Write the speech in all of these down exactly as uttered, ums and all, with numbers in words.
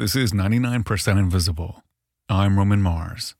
This is ninety-nine percent Invisible. I'm Roman Mars.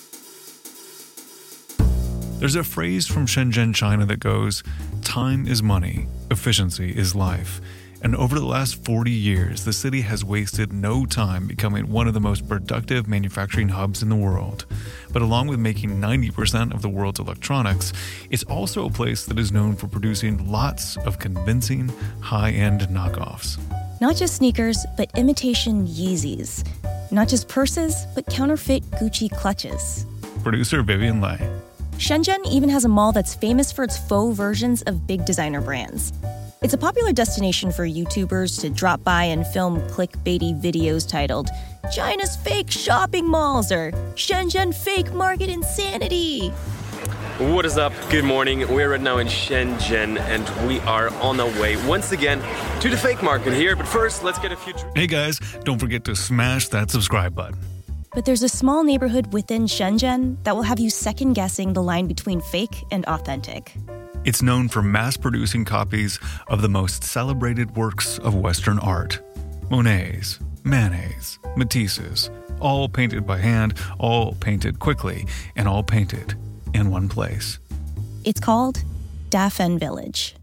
There's a phrase from Shenzhen, China that goes, "Time is money, efficiency is life." And over the last forty years, the city has wasted no time becoming one of the most productive manufacturing hubs in the world. But along with making ninety percent of the world's electronics, it's also a place that is known for producing lots of convincing, high-end knockoffs. Not just sneakers, but imitation Yeezys. Not just purses, but counterfeit Gucci clutches. Producer Vivian Lai. Shenzhen even has a mall that's famous for its faux versions of big designer brands. It's a popular destination for YouTubers to drop by and film clickbaity videos titled, "China's Fake Shopping Malls" or "Shenzhen Fake Market Insanity." What is up? Good morning. We're right now in Shenzhen and we are on our way once again to the fake market here. But first, let's get a few... Hey guys, don't forget to smash that subscribe button. But there's a small neighborhood within Shenzhen that will have you second-guessing the line between fake and authentic. It's known for mass-producing copies of the most celebrated works of Western art. Monets, Manets, Matisses, all painted by hand, all painted quickly, and all painted in one place. It's called Dafen Village.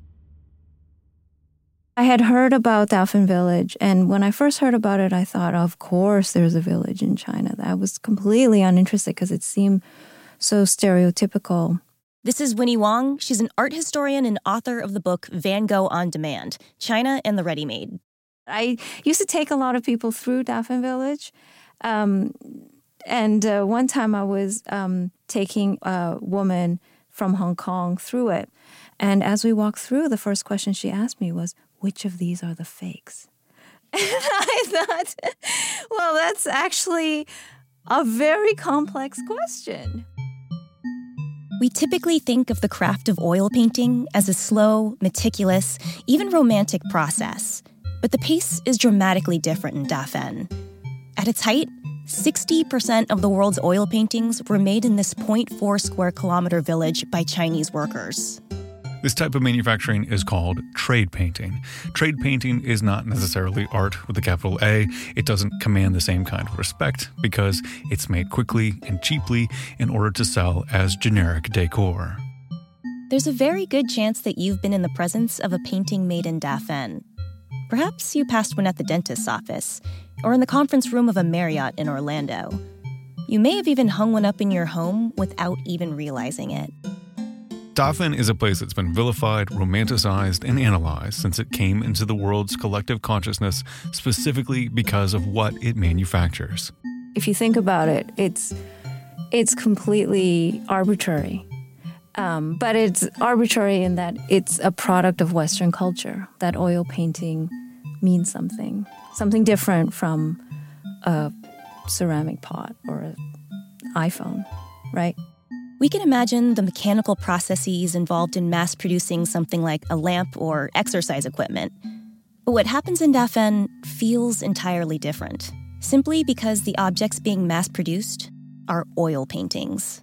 I had heard about Dafen Village, and when I first heard about it, I thought, of course there's a village in China. I was completely uninterested because it seemed so stereotypical. This is Winnie Wong. She's an art historian and author of the book Van Gogh on Demand, China and the Ready-Made. I used to take a lot of people through Dafen Village. Um, and uh, one time I was um, taking a woman from Hong Kong through it. And as we walked through, the first question she asked me was, which of these are the fakes? And I thought, well, that's actually a very complex question. We typically think of the craft of oil painting as a slow, meticulous, even romantic process. But the pace is dramatically different in Dafen. At its height, sixty percent of the world's oil paintings were made in this zero point four square kilometer village by Chinese workers. This type of manufacturing is called trade painting. Trade painting is not necessarily art with a capital A. It doesn't command the same kind of respect because it's made quickly and cheaply in order to sell as generic decor. There's a very good chance that you've been in the presence of a painting made in Dafen. Perhaps you passed one at the dentist's office or in the conference room of a Marriott in Orlando. You may have even hung one up in your home without even realizing it. Dafen is a place that's been vilified, romanticized, and analyzed since it came into the world's collective consciousness specifically because of what it manufactures. If you think about it, it's it's completely arbitrary. Um, but it's arbitrary in that it's a product of Western culture, that oil painting means something, something different from a ceramic pot or an iPhone, right? We can imagine the mechanical processes involved in mass-producing something like a lamp or exercise equipment. But what happens in Dafen feels entirely different, simply because the objects being mass-produced are oil paintings.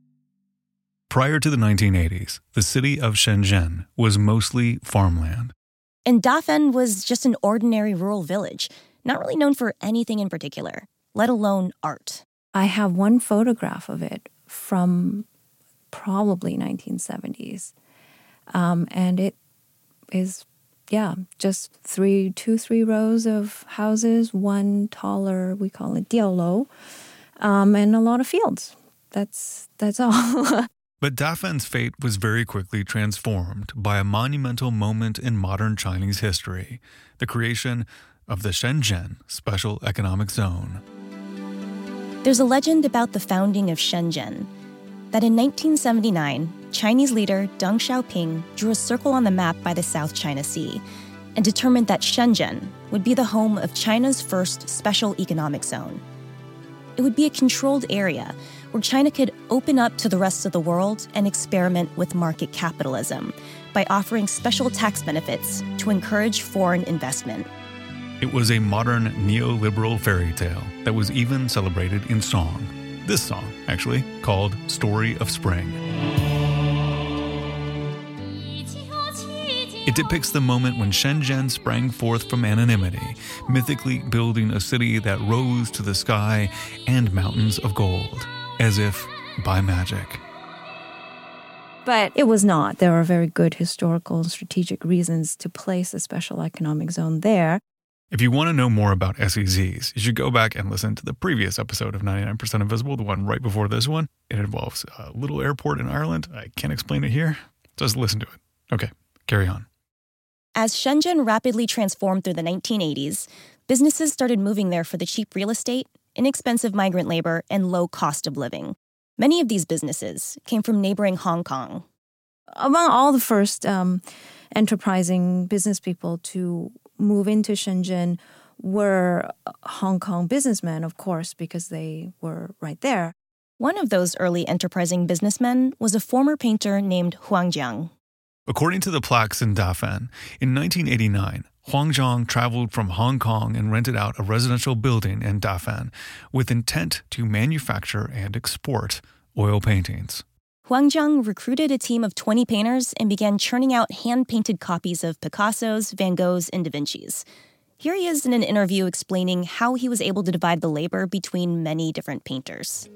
Prior to the nineteen eighties, the city of Shenzhen was mostly farmland. And Dafen was just an ordinary rural village, not really known for anything in particular, let alone art. I have one photograph of it from probably nineteen seventies. Um, and it is, yeah, just three, two, three rows of houses, one taller, we call it diaolou, um, and a lot of fields. That's, that's all. But Dafen's fate was very quickly transformed by a monumental moment in modern Chinese history, the creation of the Shenzhen Special Economic Zone. There's a legend about the founding of Shenzhen, that in nineteen seventy-nine, Chinese leader Deng Xiaoping drew a circle on the map by the South China Sea and determined that Shenzhen would be the home of China's first special economic zone. It would be a controlled area where China could open up to the rest of the world and experiment with market capitalism by offering special tax benefits to encourage foreign investment. It was a modern neoliberal fairy tale that was even celebrated in song. This song, actually, called Story of Spring. It depicts the moment when Shenzhen sprang forth from anonymity, mythically building a city that rose to the sky and mountains of gold, as if by magic. But it was not. There are very good historical and strategic reasons to place a special economic zone there. If you want to know more about S E Zs, you should go back and listen to the previous episode of ninety-nine percent Invisible, the one right before this one. It involves a little airport in Ireland. I can't explain it here. Just listen to it. Okay, carry on. As Shenzhen rapidly transformed through the nineteen eighties, businesses started moving there for the cheap real estate, inexpensive migrant labor, and low cost of living. Many of these businesses came from neighboring Hong Kong. Among all the first um, enterprising business people to move into Shenzhen were Hong Kong businessmen, of course, because they were right there. One of those early enterprising businessmen was a former painter named Huang Jiang. According to the plaques in Dafen, in nineteen eighty-nine, Huang Jiang traveled from Hong Kong and rented out a residential building in Dafen with intent to manufacture and export oil paintings. Huang Jiang recruited a team of twenty painters and began churning out hand-painted copies of Picasso's, Van Gogh's, and Da Vinci's. Here he is in an interview explaining how he was able to divide the labor between many different painters.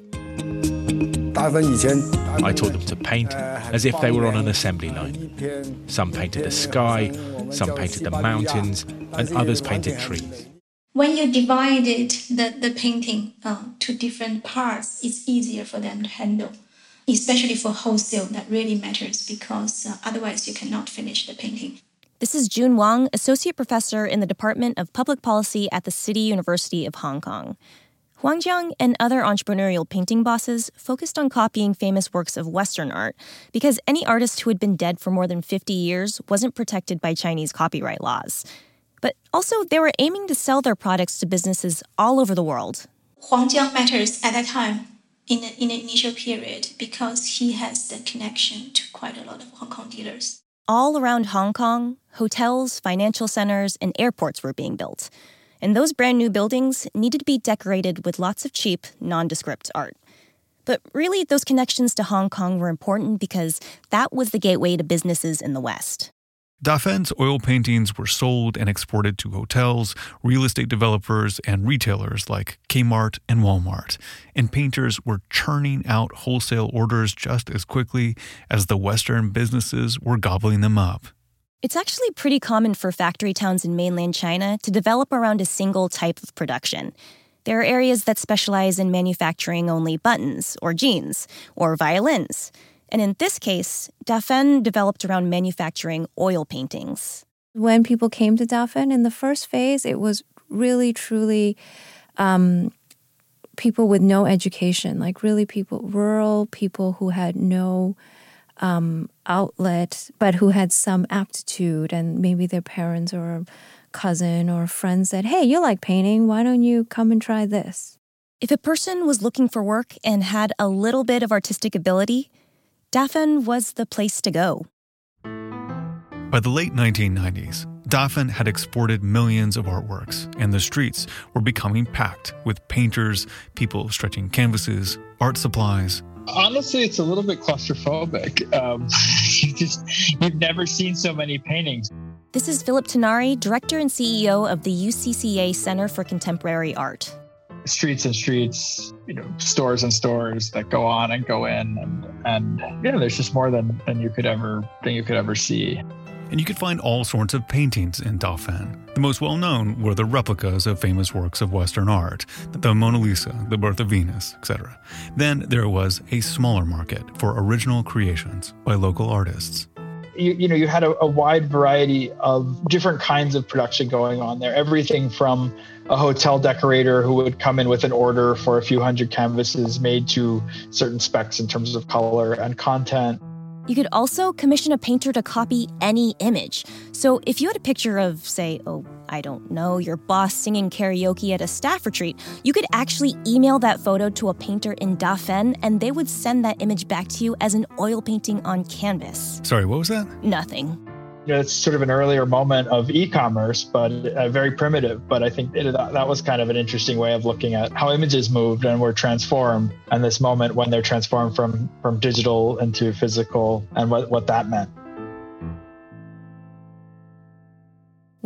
I taught them to paint as if they were on an assembly line. Some painted the sky, some painted the mountains, and others painted trees. When you divided the, the painting uh, to different parts, it's easier for them to handle, especially for wholesale. That really matters because uh, otherwise you cannot finish the painting. This is Jun Wang, Associate Professor in the Department of Public Policy at the City University of Hong Kong. Huang Jiang and other entrepreneurial painting bosses focused on copying famous works of Western art because any artist who had been dead for more than fifty years wasn't protected by Chinese copyright laws. But also, they were aiming to sell their products to businesses all over the world. Huang Jiang matters at that time in the, in the initial period because he has the connection to quite a lot of Hong Kong dealers. All around Hong Kong, hotels, financial centers, and airports were being built. And those brand new buildings needed to be decorated with lots of cheap, nondescript art. But really, those connections to Hong Kong were important because that was the gateway to businesses in the West. Dafen's oil paintings were sold and exported to hotels, real estate developers, and retailers like Kmart and Walmart. And painters were churning out wholesale orders just as quickly as the Western businesses were gobbling them up. It's actually pretty common for factory towns in mainland China to develop around a single type of production. There are areas that specialize in manufacturing only buttons or jeans or violins. And in this case, Dafen developed around manufacturing oil paintings. When people came to Dafen in the first phase, it was really, truly um, people with no education, like really people, rural people who had no um, outlet, but who had some aptitude, and maybe their parents or a cousin or friends said, hey, you like painting, why don't you come and try this? If a person was looking for work and had a little bit of artistic ability, Dafen was the place to go. By the late nineteen nineties, Dafen had exported millions of artworks, and the streets were becoming packed with painters, people stretching canvases, art supplies. Honestly, it's a little bit claustrophobic. Um, you just, you've never seen so many paintings. This is Philip Tinari, Director and C E O of the U C C A Center for Contemporary Art. Streets and streets, you know, stores and stores that go on and go in, and and yeah, there's just more than, than you could ever than you could ever see. And you could find all sorts of paintings in Dafen. The most well-known were the replicas of famous works of Western art, the Mona Lisa, the Birth of Venus, et cetera. Then there was a smaller market for original creations by local artists. You, you know, you had a, a wide variety of different kinds of production going on there. Everything from a hotel decorator who would come in with an order for a few hundred canvases made to certain specs in terms of color and content. You could also commission a painter to copy any image. So if you had a picture of, say, oh, I don't know, your boss singing karaoke at a staff retreat, you could actually email that photo to a painter in Dafen, and they would send that image back to you as an oil painting on canvas. Sorry, what was that? Nothing. You know, it's sort of an earlier moment of e-commerce, but uh, very primitive. But I think it, that, that was kind of an interesting way of looking at how images moved and were transformed, and this moment when they're transformed from, from digital into physical and what, what that meant.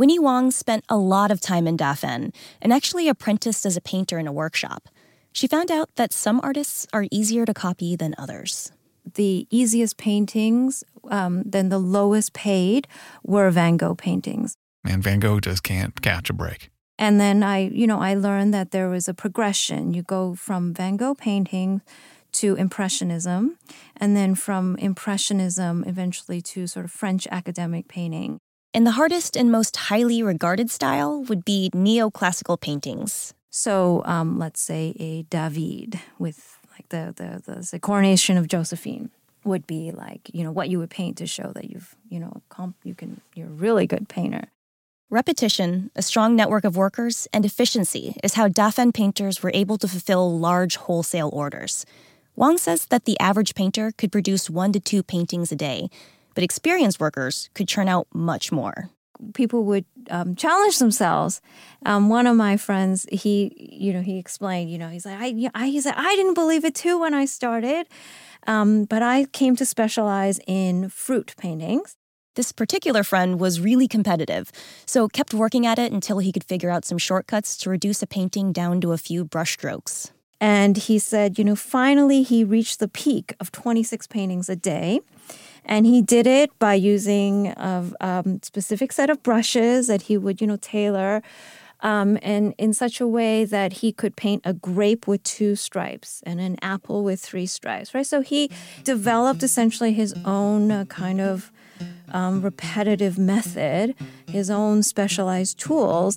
Winnie Wang spent a lot of time in Dafen and actually apprenticed as a painter in a workshop. She found out that some artists are easier to copy than others. The easiest paintings, um, then the lowest paid, were Van Gogh paintings. And Van Gogh just can't catch a break. And then I, you know, I learned that there was a progression. You go from Van Gogh painting to Impressionism, and then from Impressionism eventually to sort of French academic painting. And the hardest and most highly regarded style would be neoclassical paintings. So um, let's say a David with like the, the, the, the coronation of Josephine would be like, you know, what you would paint to show that you've, you know, comp- you can, you're a really good painter. Repetition, a strong network of workers, and efficiency is how Dafen painters were able to fulfill large wholesale orders. Wang says that the average painter could produce one to two paintings a day, but experienced workers could churn out much more. People would um, challenge themselves. Um, one of my friends, he, you know, he explained, you know, he's like, I, I he said, I didn't believe it too when I started, um, but I came to specialize in fruit paintings. This particular friend was really competitive, so kept working at it until he could figure out some shortcuts to reduce a painting down to a few brushstrokes. And he said, you know, finally he reached the peak of twenty-six paintings a day. And he did it by using a um, specific set of brushes that he would, you know, tailor um, and in such a way that he could paint a grape with two stripes and an apple with three stripes, right? So he developed essentially his own uh, kind of um, repetitive method, his own specialized tools.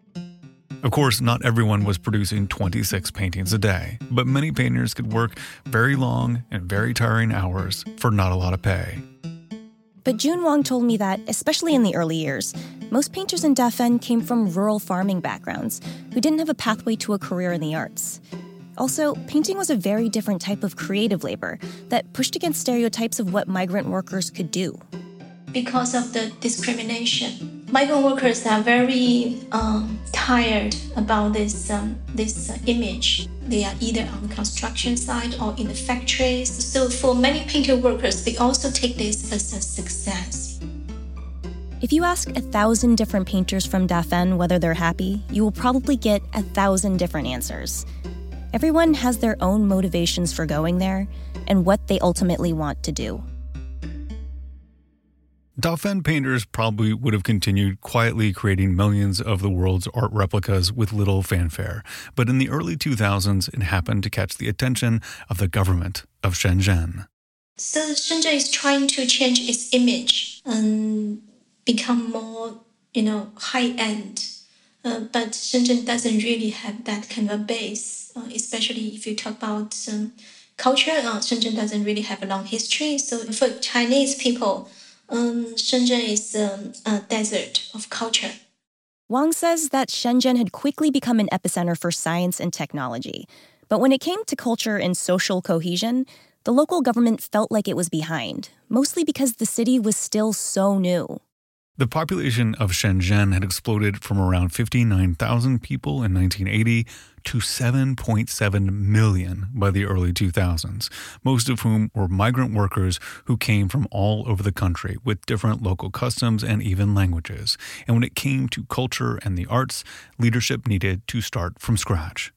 Of course, not everyone was producing twenty-six paintings a day, but many painters could work very long and very tiring hours for not a lot of pay. But Jun Wang told me that, especially in the early years, most painters in Dafen came from rural farming backgrounds who didn't have a pathway to a career in the arts. Also, painting was a very different type of creative labor that pushed against stereotypes of what migrant workers could do. Because of the discrimination, migrant workers are very um, tired about this um, this uh, image. They are either on the construction site or in the factories. So for many painter workers, they also take this as a success. If you ask a thousand different painters from Dafen whether they're happy, you will probably get a thousand different answers. Everyone has their own motivations for going there and what they ultimately want to do. Dafen painters probably would have continued quietly creating millions of the world's art replicas with little fanfare, but in the early two thousands, it happened to catch the attention of the government of Shenzhen. So Shenzhen is trying to change its image and become more, you know, high-end. Uh, but Shenzhen doesn't really have that kind of base, uh, especially if you talk about um, culture. Uh, Shenzhen doesn't really have a long history. So for Chinese people, Um, Shenzhen is um, a desert of culture. Wang says that Shenzhen had quickly become an epicenter for science and technology. But when it came to culture and social cohesion, the local government felt like it was behind, mostly because the city was still so new. The population of Shenzhen had exploded from around fifty-nine thousand people in nineteen eighty to seven point seven million by the early two thousands, most of whom were migrant workers who came from all over the country with different local customs and even languages. And when it came to culture and the arts, leadership needed to start from scratch.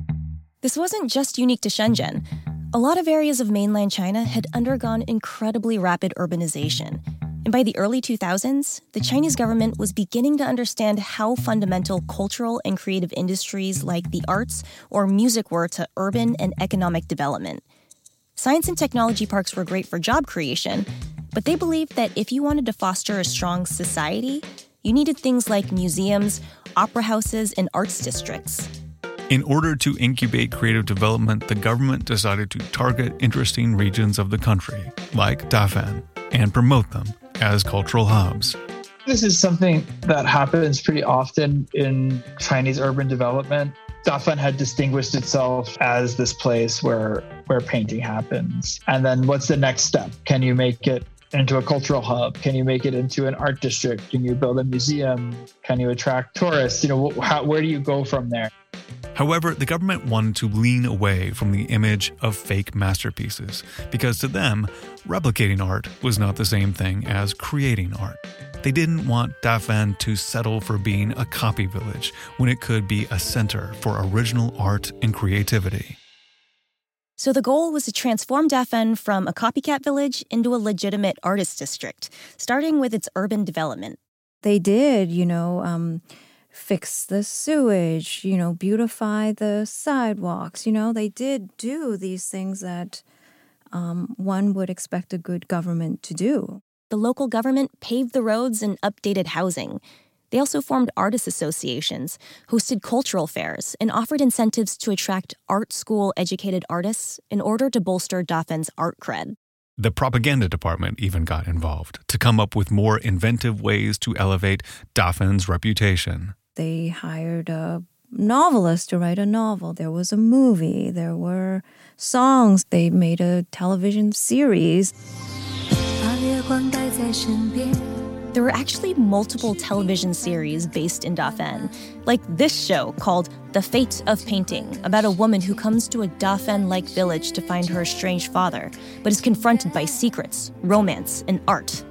This wasn't just unique to Shenzhen. A lot of areas of mainland China had undergone incredibly rapid urbanization. And by the early two thousands, the Chinese government was beginning to understand how fundamental cultural and creative industries like the arts or music were to urban and economic development. Science and technology parks were great for job creation, but they believed that if you wanted to foster a strong society, you needed things like museums, opera houses, and arts districts. In order to incubate creative development, the government decided to target interesting regions of the country, like Dafen, and promote them as cultural hubs. This is something that happens pretty often in Chinese urban development. Dafen had distinguished itself as this place where, where painting happens. And then what's the next step? Can you make it into a cultural hub? Can you make it into an art district? Can you build a museum? Can you attract tourists? You know, how, where do you go from there? However, the government wanted to lean away from the image of fake masterpieces because to them, replicating art was not the same thing as creating art. They didn't want Dafen to settle for being a copy village when it could be a center for original art and creativity. So the goal was to transform Dafen from a copycat village into a legitimate artist district, starting with its urban development. They did, you know, um, fix the sewage, you know, beautify the sidewalks. You know, they did do these things that um, one would expect a good government to do. The local government paved the roads and updated housing. They also formed artist associations, hosted cultural fairs, and offered incentives to attract art school-educated artists in order to bolster Dafen's art cred. The propaganda department even got involved to come up with more inventive ways to elevate Dafen's reputation. They hired a novelist to write a novel. There was a movie. There were songs. They made a television series. There were actually multiple television series based in Dafen, like this show called The Fate of Painting, about a woman who comes to a Dafen-like village to find her estranged father, but is confronted by secrets, romance, and art.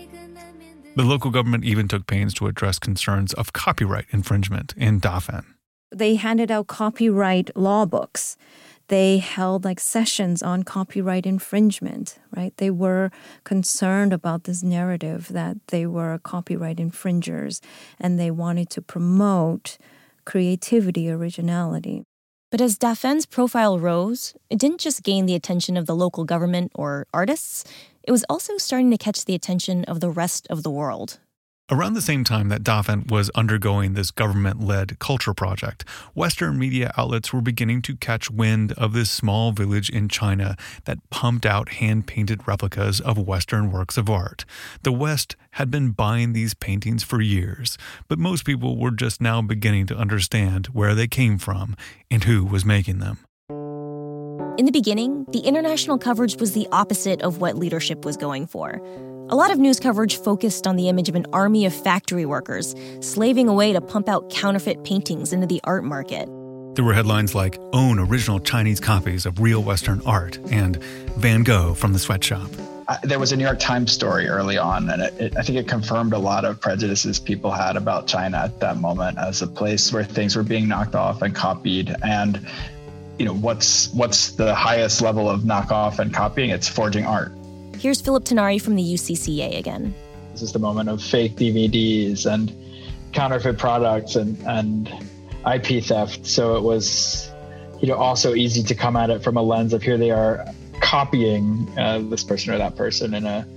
The local government even took pains to address concerns of copyright infringement in Dafen. They handed out copyright law books. They held like sessions on copyright infringement, right? They were concerned about this narrative that they were copyright infringers and they wanted to promote creativity, originality. But as Dafen's profile rose, it didn't just gain the attention of the local government or artists, it was also starting to catch the attention of the rest of the world. Around the same time that Dafen was undergoing this government-led culture project, Western media outlets were beginning to catch wind of this small village in China that pumped out hand-painted replicas of Western works of art. The West had been buying these paintings for years, but most people were just now beginning to understand where they came from and who was making them. In the beginning, the international coverage was the opposite of what leadership was going for. A lot of news coverage focused on the image of an army of factory workers slaving away to pump out counterfeit paintings into the art market. There were headlines like, "Own original Chinese copies of real Western art," and "Van Gogh from the sweatshop." Uh, there was a New York Times story early on, and it, it, I think it confirmed a lot of prejudices people had about China at that moment as a place where things were being knocked off and copied. And, you know, what's what's the highest level of knockoff and copying? It's forging art. Here's Philip Tenari from the U C C A again. This is the moment of fake D V Ds and counterfeit products and, and I P theft. So it was, you know, also easy to come at it from a lens of here they are copying uh, this person or that person in a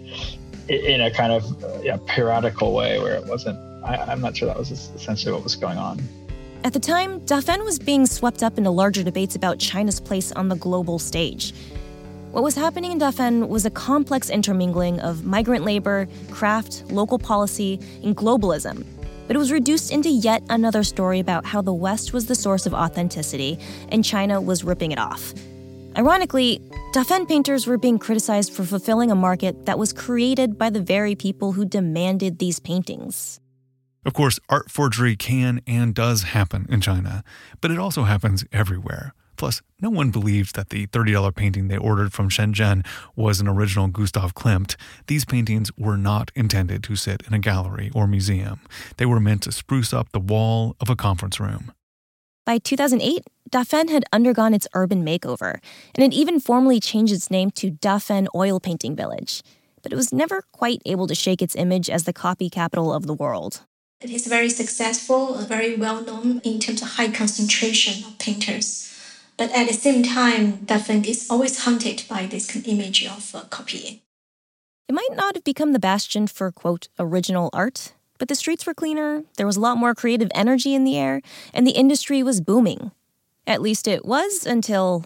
in a kind of uh, yeah, piratical way where it wasn't. I, I'm not sure that was essentially what was going on. At the time, Dafen was being swept up into larger debates about China's place on the global stage. What was happening in Dafen was a complex intermingling of migrant labor, craft, local policy, and globalism. But it was reduced into yet another story about how the West was the source of authenticity and China was ripping it off. Ironically, Dafen painters were being criticized for fulfilling a market that was created by the very people who demanded these paintings. Of course, art forgery can and does happen in China, but it also happens everywhere. Plus, no one believed that the thirty dollars painting they ordered from Shenzhen was an original Gustav Klimt. These paintings were not intended to sit in a gallery or museum. They were meant to spruce up the wall of a conference room. By two thousand eight, Dafen had undergone its urban makeover, and it even formally changed its name to Dafen Oil Painting Village. But it was never quite able to shake its image as the copy capital of the world. It is very successful, very well known in terms of high concentration of painters. But at the same time, Dafen is always haunted by this image of uh, copying. It might not have become the bastion for, quote, original art, but the streets were cleaner, there was a lot more creative energy in the air, and the industry was booming. At least it was until...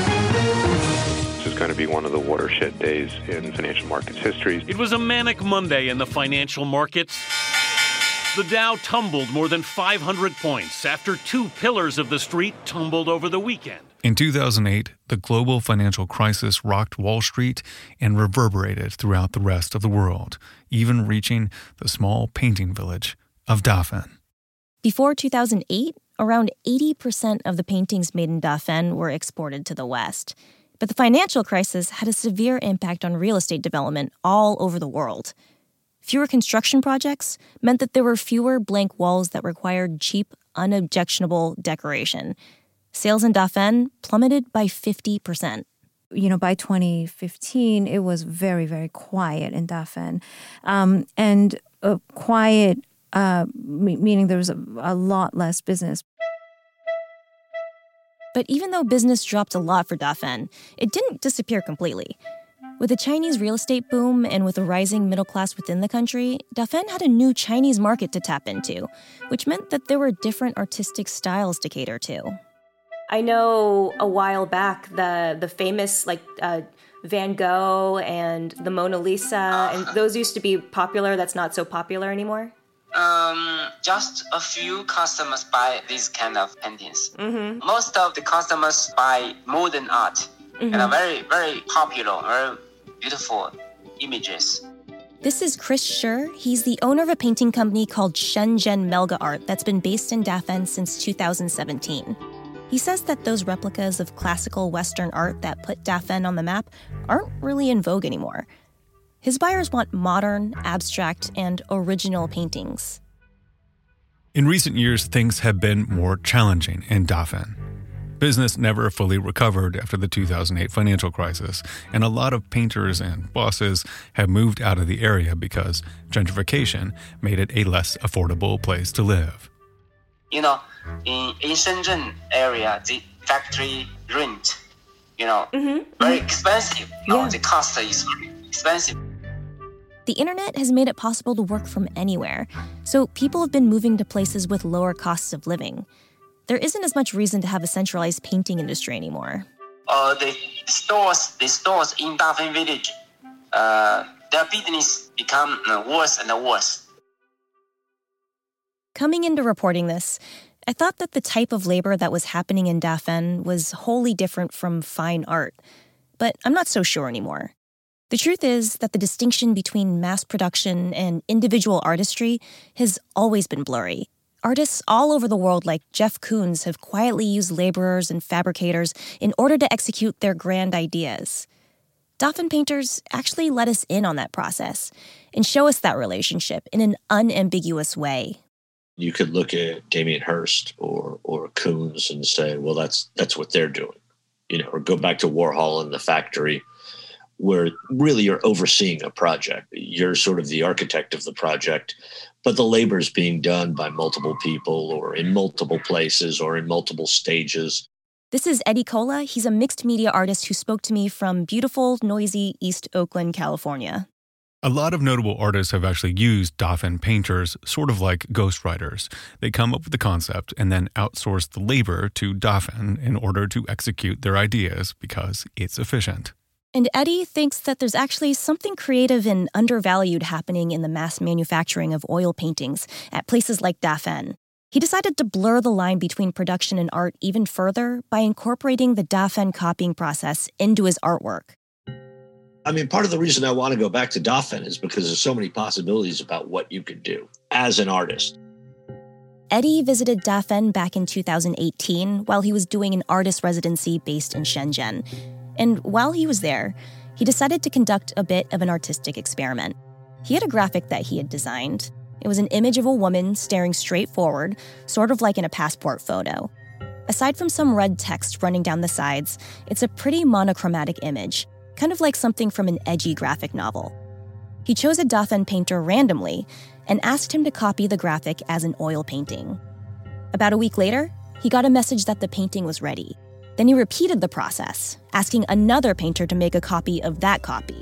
This is going to be one of the watershed days in financial markets history. It was a manic Monday in the financial markets. The Dow tumbled more than five hundred points after two pillars of the street tumbled over the weekend. In two thousand eight, the global financial crisis rocked Wall Street and reverberated throughout the rest of the world, even reaching the small painting village of Dafen. Before two thousand eight, around eighty percent of the paintings made in Dafen were exported to the West. But the financial crisis had a severe impact on real estate development all over the world. Fewer construction projects meant that there were fewer blank walls that required cheap, unobjectionable decoration. Sales in Dafen plummeted by fifty percent. You know, by twenty fifteen, it was very, very quiet in Dafen. Um, and uh, quiet, uh, meaning there was a, a lot less business. But even though business dropped a lot for Dafen, it didn't disappear completely. With the Chinese real estate boom and with a rising middle class within the country, Dafen had a new Chinese market to tap into, which meant that there were different artistic styles to cater to. I know a while back the the famous like uh, Van Gogh and the Mona Lisa, and those used to be popular. That's not so popular anymore. Um, just a few customers buy these kind of paintings. Mm-hmm. Most of the customers buy modern art Mm-hmm. and are very, very popular, very beautiful images. This is Chris Scher. He's the owner of a painting company called Shenzhen Melga Art that's been based in Dafen since two thousand seventeen. He says that those replicas of classical Western art that put Dafen on the map aren't really in vogue anymore. His buyers want modern, abstract, and original paintings. In recent years, things have been more challenging in Dafen. Business never fully recovered after the two thousand eight financial crisis, and a lot of painters and bosses have moved out of the area because gentrification made it a less affordable place to live. You know, in, in Shenzhen area, the factory rent, you know, Mm-hmm. very expensive. You know, Yeah. the cost is very expensive. The internet has made it possible to work from anywhere, so people have been moving to places with lower costs of living. There isn't as much reason to have a centralized painting industry anymore. Uh, the stores, the stores in Dafen village, uh, their business become uh, worse and worse. Coming into reporting this, I thought that the type of labor that was happening in Dafen was wholly different from fine art, but I'm not so sure anymore. The truth is that the distinction between mass production and individual artistry has always been blurry. Artists all over the world like Jeff Koons have quietly used laborers and fabricators in order to execute their grand ideas. Dafen painters actually let us in on that process and show us that relationship in an unambiguous way. You could look at Damien Hirst or or Koons and say, well, that's that's what they're doing, you know, or go back to Warhol and the factory, where really you're overseeing a project. You're sort of the architect of the project, but the labor is being done by multiple people or in multiple places or in multiple stages. This is Eddie Cola. He's a mixed media artist who spoke to me from beautiful, noisy East Oakland, California. A lot of notable artists have actually used Dafen painters sort of like ghostwriters. They come up with the concept and then outsource the labor to Dafen in order to execute their ideas because it's efficient. And Eddie thinks that there's actually something creative and undervalued happening in the mass manufacturing of oil paintings at places like Dafen. He decided to blur the line between production and art even further by incorporating the Dafen copying process into his artwork. I mean, part of the reason I want to go back to Dafen is because there's so many possibilities about what you could do as an artist. Eddie visited Dafen back in two thousand eighteen while he was doing an artist residency based in Shenzhen. And while he was there, he decided to conduct a bit of an artistic experiment. He had a graphic that he had designed. It was an image of a woman staring straight forward, sort of like in a passport photo. Aside from some red text running down the sides, it's a pretty monochromatic image, kind of like something from an edgy graphic novel. He chose a Dafen painter randomly and asked him to copy the graphic as an oil painting. About a week later, he got a message that the painting was ready. Then he repeated the process, asking another painter to make a copy of that copy.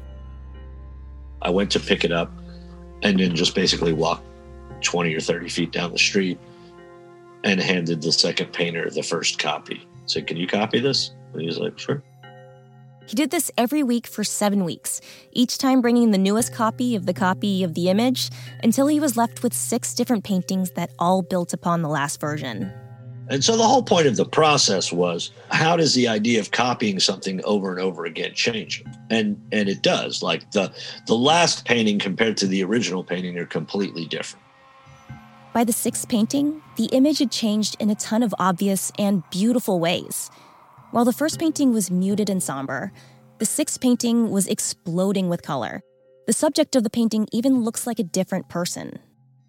I went to pick it up and then just basically walked twenty or thirty feet down the street and handed the second painter the first copy. Said, can you copy this? And he was like, sure. He did this every week for seven weeks, each time bringing the newest copy of the copy of the image until he was left with six different paintings that all built upon the last version. And so the whole point of the process was, how does the idea of copying something over and over again change? And and it does. Like the the last painting compared to the original painting are completely different. By the sixth painting, the image had changed in a ton of obvious and beautiful ways. While the first painting was muted and somber, the sixth painting was exploding with color. The subject of the painting even looks like a different person.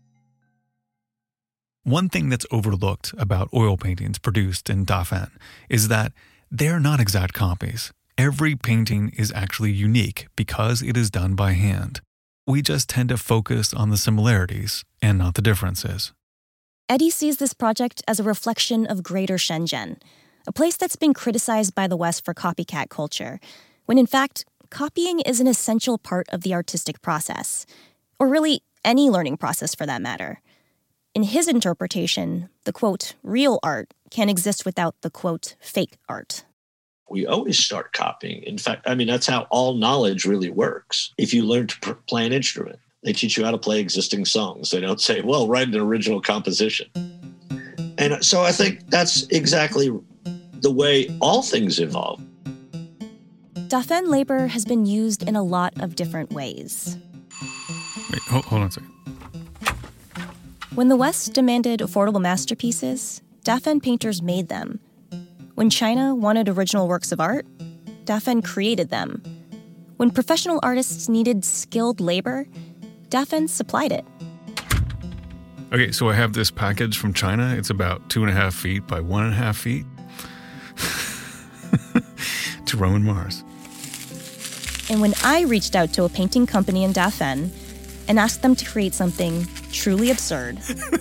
One thing that's overlooked about oil paintings produced in Dafan is that they're not exact copies. Every painting is actually unique because it is done by hand. We just tend to focus on the similarities and not the differences. Eddie sees this project as a reflection of Greater Shenzhen, a place that's been criticized by the West for copycat culture, when in fact, copying is an essential part of the artistic process, or really any learning process for that matter. In his interpretation, the quote, real art can't exist without the quote, fake art. We always start copying. In fact, I mean, that's how all knowledge really works. If you learn to play an instrument, they teach you how to play existing songs. They don't say, well, write an original composition. And so I think that's exactly the way all things evolve. Dafan labor has been used in a lot of different ways. Wait, hold, hold on a second. When the West demanded affordable masterpieces, Dafan painters made them. When China wanted original works of art, Dafan created them. When professional artists needed skilled labor, Dafan supplied it. Okay, so I have this package from China. It's about two and a half feet by one and a half feet to Roman Mars. And when I reached out to a painting company in Dafan and asked them to create something truly absurd.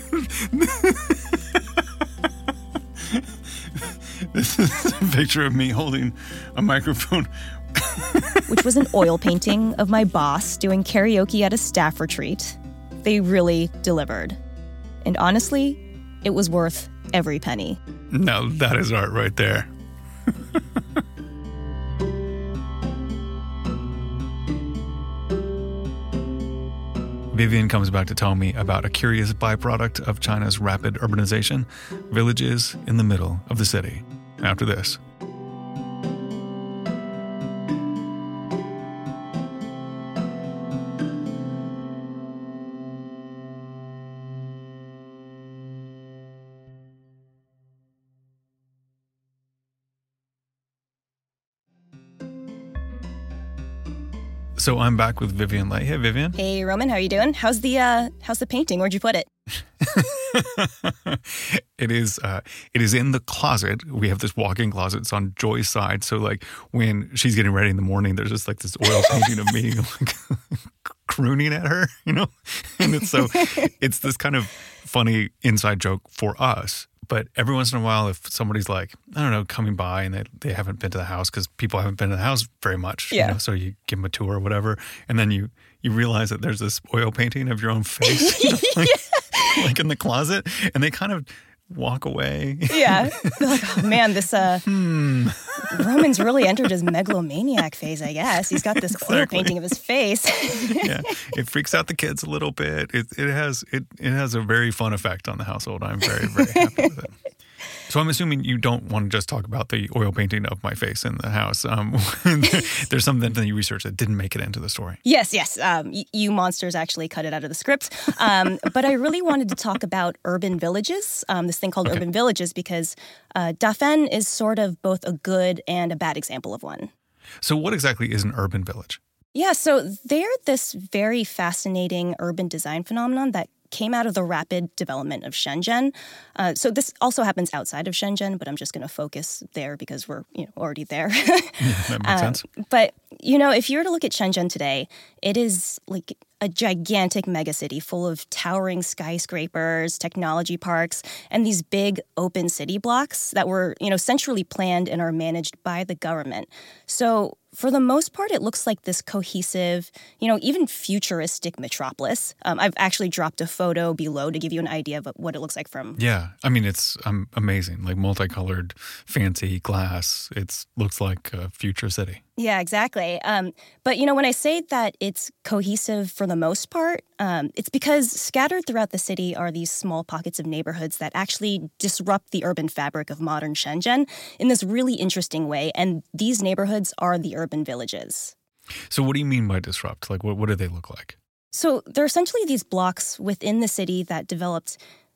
This is a picture of me holding a microphone. Which was an oil painting of my boss doing karaoke at a staff retreat. They really delivered. And honestly, it was worth every penny. Now that is art right there. Vivian comes back to tell me about a curious byproduct of China's rapid urbanization, villages in the middle of the city. After this. So I'm back with Vivian Lei. Hey, Vivian. Hey, Roman. How are you doing? How's the uh, how's the painting? Where'd you put it? It is uh, it is in the closet. We have this walk-in closet. It's on Joy's side. So like when she's getting ready in the morning, there's just like this oil painting of me like crooning at her, you know? And it's so it's this kind of funny inside joke for us. But every once in a while, if somebody's like, I don't know, coming by and they, they haven't been to the house because people haven't been to the house very much. Yeah. You know, so you give them a tour or whatever. And then you, you realize that there's this oil painting of your own face you know, like, like in the closet. And they kind of walk away. Yeah. They're like, oh, man, this uh, hmm. Roman's really entered his megalomaniac phase, I guess. He's got this Exactly. oil painting of his face. Yeah, it freaks out the kids a little bit. It it has it it has a very fun effect on the household. I'm very very happy with it. So I'm assuming you don't want to just talk about the oil painting of my face in the house. Um, there's something that you researched that didn't make it into the story. Yes, yes. Um, y- you monsters actually cut it out of the script. Um, but I really wanted to talk about urban villages, um, this thing called Okay. urban villages, because uh, Dafan is sort of both a good and a bad example of one. So what exactly is an urban village? Yeah, so they're this very fascinating urban design phenomenon that came out of the rapid development of Shenzhen. Uh, so this also happens outside of Shenzhen, but I'm just going to focus there because we're you know already there. Yeah, that makes Uh, sense. But, you know, if you were to look at Shenzhen today, it is like a gigantic megacity full of towering skyscrapers, technology parks, and these big open city blocks that were, you know, centrally planned and are managed by the government. So for the most part, it looks like this cohesive, you know, even futuristic metropolis. Um, I've actually dropped a photo below to give you an idea of what it looks like from. Yeah, I mean it's um, amazing, like multicolored, fancy glass. It looks like a future city. Yeah, exactly. Um, but, you know, when I say that it's cohesive for the most part, um, it's because scattered throughout the city are these small pockets of neighborhoods that actually disrupt the urban fabric of modern Shenzhen in this really interesting way. And these neighborhoods are the urban villages. So what do you mean by disrupt? Like what, what do they look like? So they're essentially these blocks within the city that developed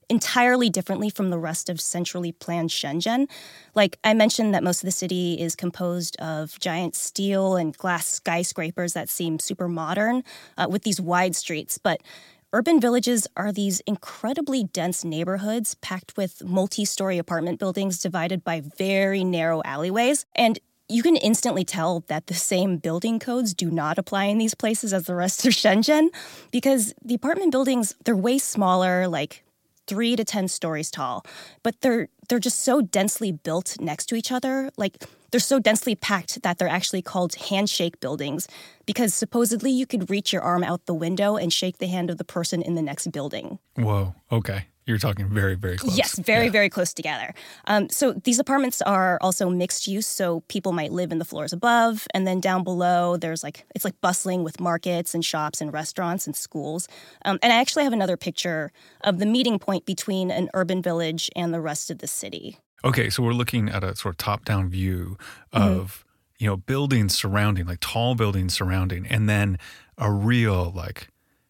entirely differently from the rest of centrally planned Shenzhen. Like I mentioned that most of the city is composed of giant steel and glass skyscrapers that seem super modern uh, with these wide streets. But urban villages are these incredibly dense neighborhoods packed with multi-story apartment buildings divided by very narrow alleyways. And you can instantly tell that the same building codes do not apply in these places as the rest of Shenzhen because the apartment buildings, they're way smaller, like three to ten stories tall, but they're they're just so densely built next to each other. Like they're so densely packed that they're actually called handshake buildings because supposedly you could reach your arm out the window and shake the hand of the person in the next building. Whoa, okay. You're talking very, very close. Yes, very, yeah. very close together. Um, so these apartments are also mixed use, so people might live in the floors above, and then down below there's like, it's like bustling with markets and shops and restaurants and schools. Um, and I actually have another picture of the meeting point between an urban village and the rest of the city. Okay, so we're looking at a sort of top-down view of, mm-hmm. you know, buildings surrounding, like tall buildings surrounding, and then a real, like,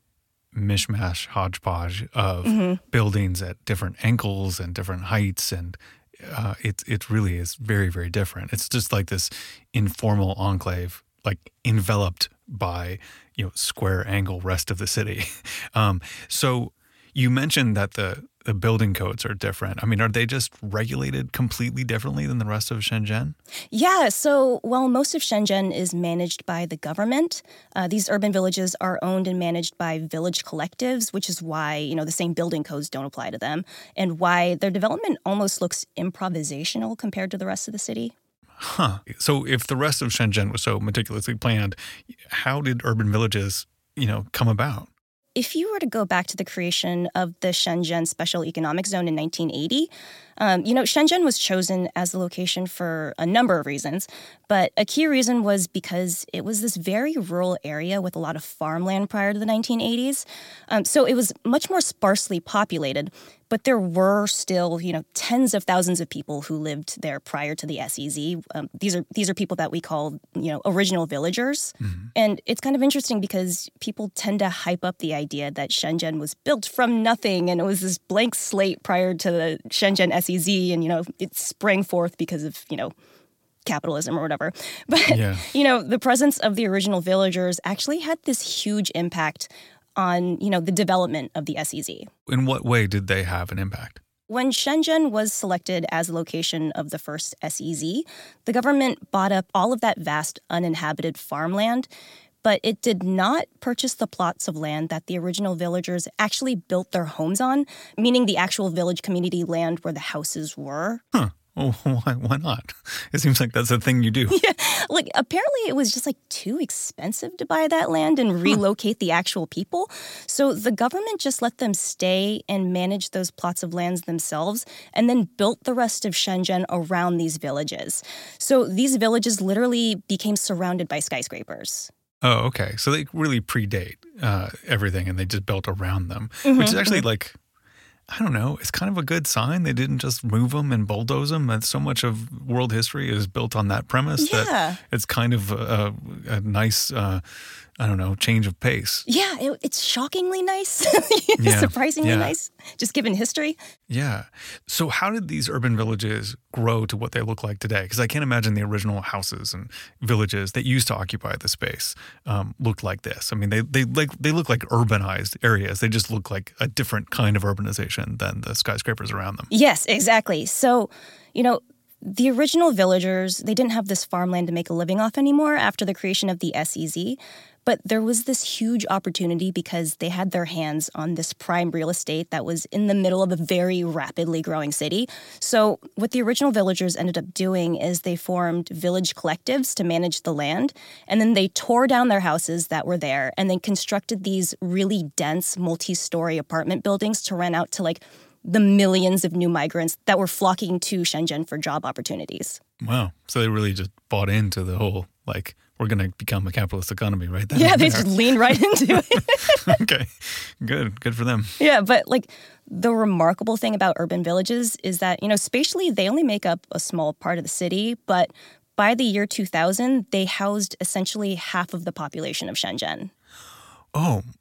mishmash, hodgepodge of mm-hmm. buildings at different angles and different heights, and uh, it it really is very, very different. It's just like this informal enclave, like enveloped by, you know, square angle rest of the city. um, so you mentioned that the the building codes are different. I mean, are they just regulated completely differently than the rest of Shenzhen? Yeah, so while most of Shenzhen is managed by the government, uh, these urban villages are owned and managed by village collectives, which is why, you know, the same building codes don't apply to them, and why their development almost looks improvisational compared to the rest of the city. Huh. So if the rest of Shenzhen was so meticulously planned, how did urban villages, you know, come about? If you were to go back to the creation of the Shenzhen Special Economic Zone in nineteen eighty, um, you know, Shenzhen was chosen as the location for a number of reasons, but a key reason was because it was this very rural area with a lot of farmland prior to the nineteen eighties. Um, so it was much more sparsely populated, but there were still, you know, tens of thousands of people who lived there prior to the S E Z. Um, these are these are people that we call, you know, original villagers. Mm-hmm. And it's kind of interesting because people tend to hype up the idea that Shenzhen was built from nothing and it was this blank slate prior to the Shenzhen S E Z, and, you know, it sprang forth because of, you know, capitalism or whatever. But, yeah. you know, the presence of the original villagers actually had this huge impact on, you know, the development of the S E Z. In what way did they have an impact? When Shenzhen was selected as the location of the first S E Z, the government bought up all of that vast uninhabited farmland, but it did not purchase the plots of land that the original villagers actually built their homes on, meaning the actual village community land where the houses were. Huh. Oh, why, why not? It seems like that's a thing you do. Yeah, like apparently it was just like too expensive to buy that land and relocate huh. the actual people. So the government just let them stay and manage those plots of lands themselves and then built the rest of Shenzhen around these villages. So these villages literally became surrounded by skyscrapers. Oh, okay. So they really predate uh, everything and they just built around them, mm-hmm. which is actually like, I don't know, it's kind of a good sign. They didn't just move them and bulldoze them. And so much of world history is built on that premise yeah. that it's kind of a, a nice, uh, I don't know, change of pace. Yeah, it, it's shockingly nice. yeah. Surprisingly yeah. nice, just given history. Yeah. So how did these urban villages grow to what they look like today? Because I can't imagine the original houses and villages that used to occupy the space um, looked like this. I mean, they they like they look like urbanized areas. They just look like a different kind of urbanization than the skyscrapers around them. Yes, exactly. So, you know, the original villagers, they didn't have this farmland to make a living off anymore after the creation of the S E Z. But there was this huge opportunity because they had their hands on this prime real estate that was in the middle of a very rapidly growing city. So what the original villagers ended up doing is they formed village collectives to manage the land, and then they tore down their houses that were there and then constructed these really dense multi-story apartment buildings to rent out to like the millions of new migrants that were flocking to Shenzhen for job opportunities. Wow. So they really just bought into the whole, like, we're going to become a capitalist economy right then. Yeah, they just lean right into it. Okay, good. Good for them. Yeah, but like the remarkable thing about urban villages is that, you know, spatially, they only make up a small part of the city, but by the year two thousand, they housed essentially half of the population of Shenzhen. Oh,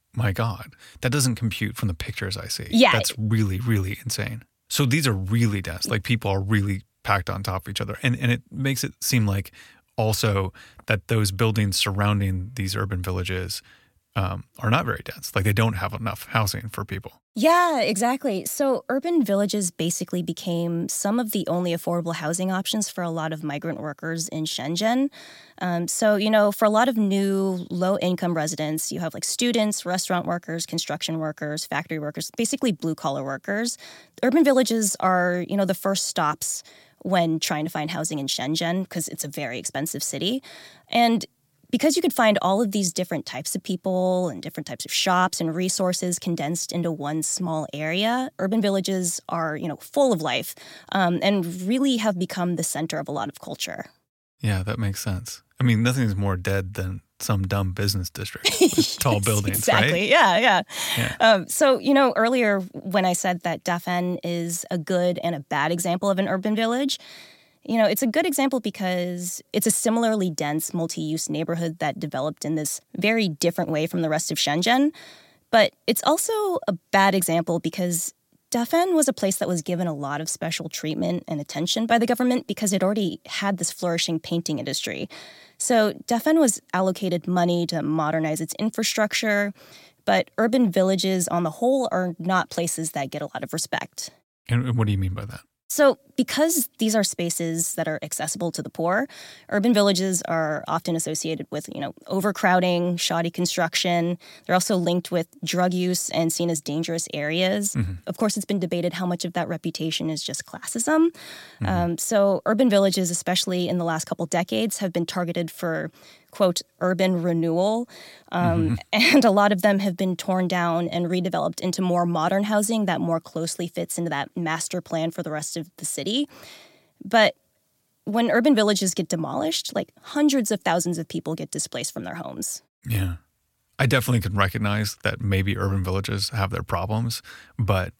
my God, that doesn't compute from the pictures I see. Yeah. That's really, really insane. So these are really dense. Like people are really packed on top of each other. And, and it makes it seem like also that those buildings surrounding these urban villages um, are not very dense. Like they don't have enough housing for people. Yeah, exactly. So urban villages basically became some of the only affordable housing options for a lot of migrant workers in Shenzhen. Um, so, you know, for a lot of new low-income residents, you have like students, restaurant workers, construction workers, factory workers, basically blue-collar workers. Urban villages are, you know, the first stops when trying to find housing in Shenzhen because it's a very expensive city. And because you could find all of these different types of people and different types of shops and resources condensed into one small area, urban villages are, you know, full of life um, and really have become the center of a lot of culture. Yeah, that makes sense. I mean, nothing's more dead than some dumb business district with tall buildings, exactly. right? Yeah, yeah. yeah. Um, so, you know, earlier when I said that Dafan is a good and a bad example of an urban village, you know, it's a good example because it's a similarly dense multi-use neighborhood that developed in this very different way from the rest of Shenzhen. But it's also a bad example because Dafan was a place that was given a lot of special treatment and attention by the government because it already had this flourishing painting industry. So Dafan was allocated money to modernize its infrastructure, but urban villages on the whole are not places that get a lot of respect. And what do you mean by that? So because these are spaces that are accessible to the poor, urban villages are often associated with, you know, overcrowding, shoddy construction. They're also linked with drug use and seen as dangerous areas. Mm-hmm. Of course, it's been debated how much of that reputation is just classism. Mm-hmm. Um, so urban villages, especially in the last couple decades, have been targeted for, quote, urban renewal. Um, mm-hmm. And a lot of them have been torn down and redeveloped into more modern housing that more closely fits into that master plan for the rest of the city. But when urban villages get demolished, like hundreds of thousands of people get displaced from their homes. Yeah. I definitely can recognize that maybe urban villages have their problems, but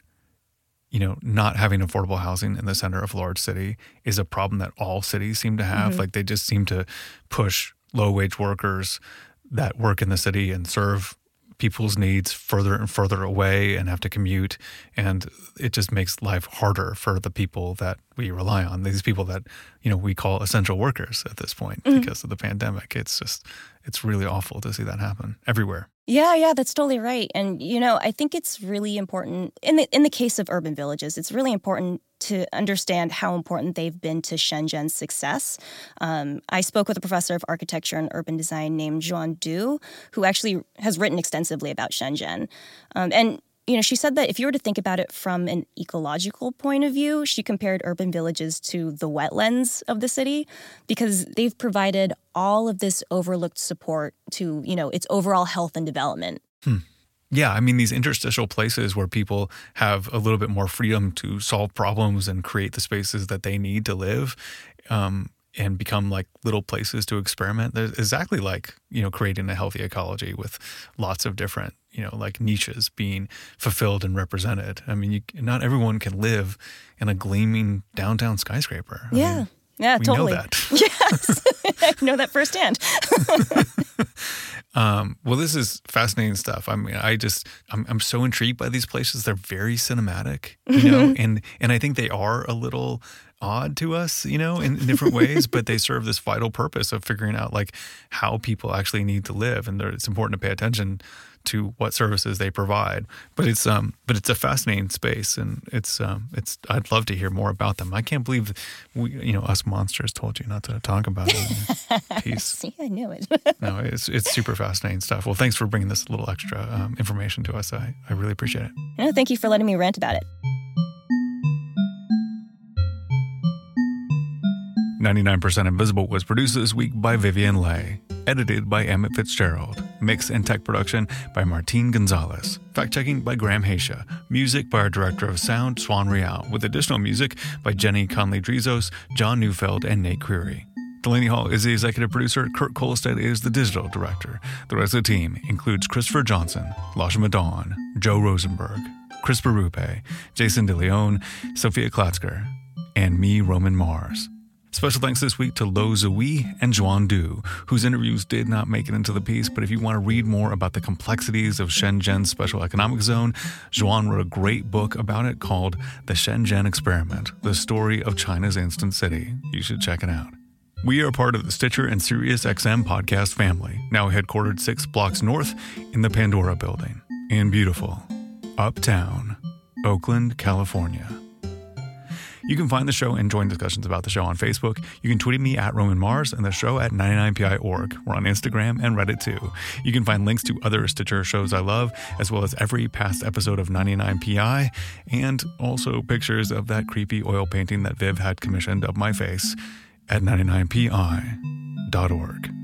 you know, not having affordable housing in the center of a large city is a problem that all cities seem to have. Mm-hmm. Like they just seem to push low-wage workers that work in the city and serve people's needs further and further away and have to commute. And it just makes life harder for the people that we rely on, these people that, you know, we call essential workers at this point mm-hmm. because of the pandemic. It's just, it's really awful to see that happen everywhere. Yeah, yeah, that's totally right. And, you know, I think it's really important, in the in the case of urban villages, it's really important to understand how important they've been to Shenzhen's success. Um, I spoke with a professor of architecture and urban design named Zhuan Du, who actually has written extensively about Shenzhen. Um, and, you know, she said that if you were to think about it from an ecological point of view, she compared urban villages to the wetlands of the city because they've provided all of this overlooked support to, you know, its overall health and development. Hmm. Yeah, I mean, these interstitial places where people have a little bit more freedom to solve problems and create the spaces that they need to live um, and become like little places to experiment. They're exactly like, you know, creating a healthy ecology with lots of different, you know, like niches being fulfilled and represented. I mean, you, not everyone can live in a gleaming downtown skyscraper. I yeah. mean, yeah, we totally. know that. Yes, I know that firsthand. Um, well, this is fascinating stuff. I mean, I just, I'm, I'm so intrigued by these places. They're very cinematic, you know, and, and I think they are a little odd to us, you know, in, in different ways, but they serve this vital purpose of figuring out like how people actually need to live. And it's important to pay attention to what services they provide. But it's, um, but it's a fascinating space, and it's, um, it's, I'd love to hear more about them. I can't believe we, you know, us monsters told you not to talk about it. Peace. See, I knew it. No, it's it's super fascinating stuff. Well, thanks for bringing this little extra um, information to us. I, I really appreciate it. No, thank you for letting me rant about it. ninety-nine percent Invisible was produced this week by Vivian Leigh, edited by Emmett Fitzgerald, mix and tech production by Martín Gonzalez, fact-checking by Graham Haysha, music by our director of sound, Swan Real, with additional music by Jenny Conley-Drizos, John Neufeld, and Nate Creary. Delaney Hall is the executive producer. Kurt Kolstad is the digital director. The rest of the team includes Christopher Johnson, Lasha Madon, Joe Rosenberg, Chris Berube, Jason DeLeon, Sophia Klatzker, and me, Roman Mars. Special thanks this week to Lo Zui and Zhuan Du, whose interviews did not make it into the piece, but if you want to read more about the complexities of Shenzhen's special economic zone, Zhuan wrote a great book about it called The Shenzhen Experiment, the story of China's Instant City. You should check it out. We are part of the Stitcher and SiriusXM podcast family, now headquartered six blocks north in the Pandora building in beautiful Uptown, Oakland, California. You can find the show and join discussions about the show on Facebook. You can tweet me at Roman Mars and the show at ninety-nine P I dot org. We're on Instagram and Reddit too. You can find links to other Stitcher shows I love, as well as every past episode of ninety-nine P I, and also pictures of that creepy oil painting that Viv had commissioned of my face at ninety-nine P I dot org.